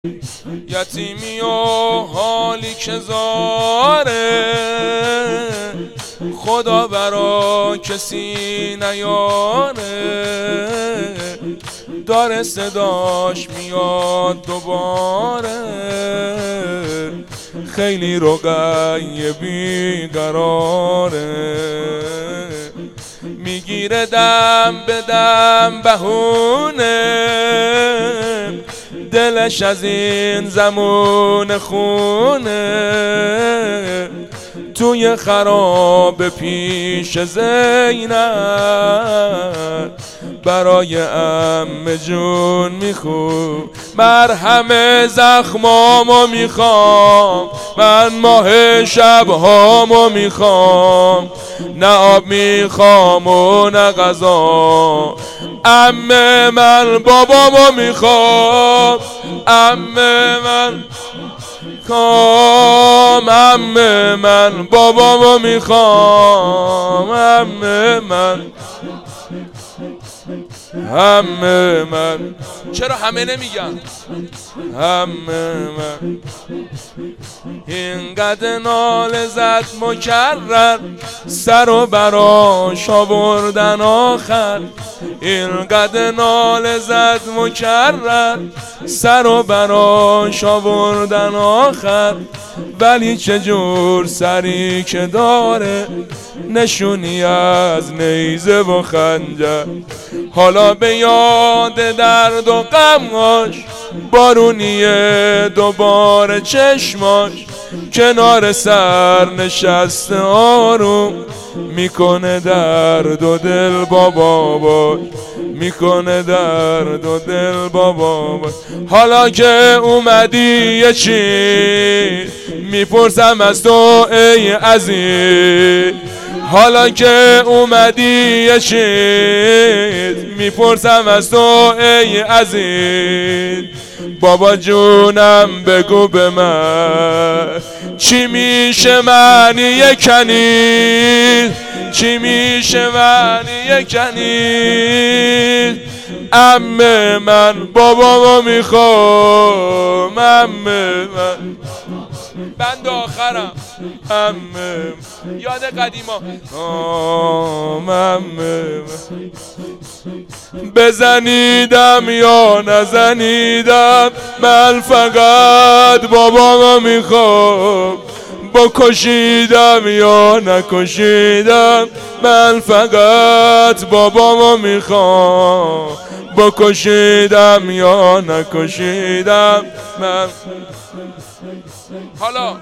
یتیمی و حالی که زاره، خدا برا کسی نیاره. داره صداش میاد دوباره، خیلی رقیه بیقراره. میگیره دم به دم بهونه، دلش از این زمان خونه. توی خراب پیش زینب، برای عمه جون میخوام. مرهم زخمامو میخوام، من ماه شبهامو میخوام. نه آب میخوام و نه غذا، عمه من بابامو میخوام. عمه من میخوام، عمه من بابامو میخوام. عمه من، عمه من. چرا همه نمیگن عمه من؟ اینقدر ناله زد مکرر، سر و براش آوردن آخر. اینقدر ناله زد مکرر، سر و براش آوردن آخر. ولی چجور سری که داره، نشونی از نیزه و خنجر. حالا به یاد درد و غماش، بارونیه دوباره چشماش. کنار سر نشسته آروم، میکنه درد و دل بابا باش. میکنه درد و دل بابا باش. حالا که اومدی یه چی میپرسم از تو ای عزیز. حالا که اومدی یه چیز میپرسم از تو ای عزیز. بابا جونم بگو به من، چی میشه معنی کنیز؟ چی میشه معنی کنیز؟ عمه من بابامو میخوام. عمه من، بند آخرم. عمه یاد قدیما. عمه من، بزنیدم یا نزنیدم، من فقط بابامو میخوام. بکشیدم یا نکشیدم، من فقط بابامو میخوام. بکشیدم یا نکشیدم من. حالا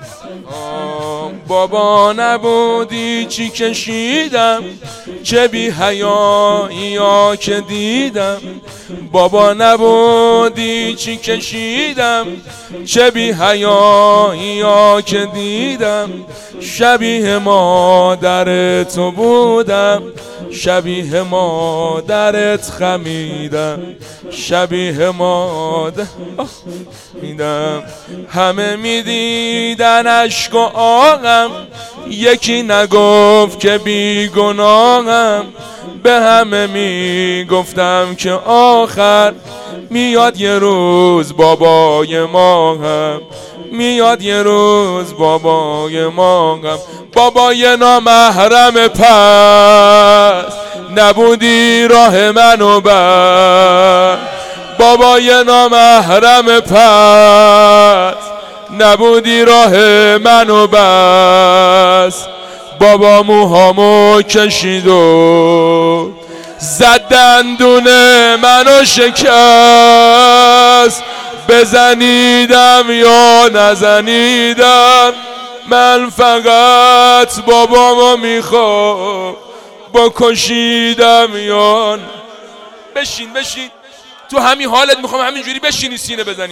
بابا نبودی چی کشیدم، چه بی حیایی ها که دیدم. بابا نبودی چی کشیدم، چه بی حیایی ها که دیدم. شبیه مادر تو بودم، شبیه مادرت خمیدم. شبیه مادر میدم. همه میدیدن اشک و آغم، یکی نگفت که بیگناهم. به همه میگفتم که آخر میاد یه روز بابای ما هم. میاد یه روز بابای ما هم. بابای نامحرم پس، نبودی راه منو بر. بابای نامحرم پس، نبودی راه منو بس. بابا موهامو کشید و زد دندونه منو شکست. بزنیدم یا نزنیدم، من فقط بابامو میخوام. بکشیدم یا بشین بشین، تو همین حالت میخوام همینجوری بشینی سینه بزنی.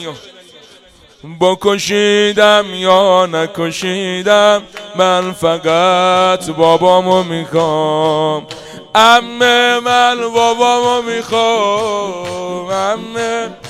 بکشیدم یا نکشیدم، من فقط بابامو میخوام. عمه من بابامو میخوام. عمه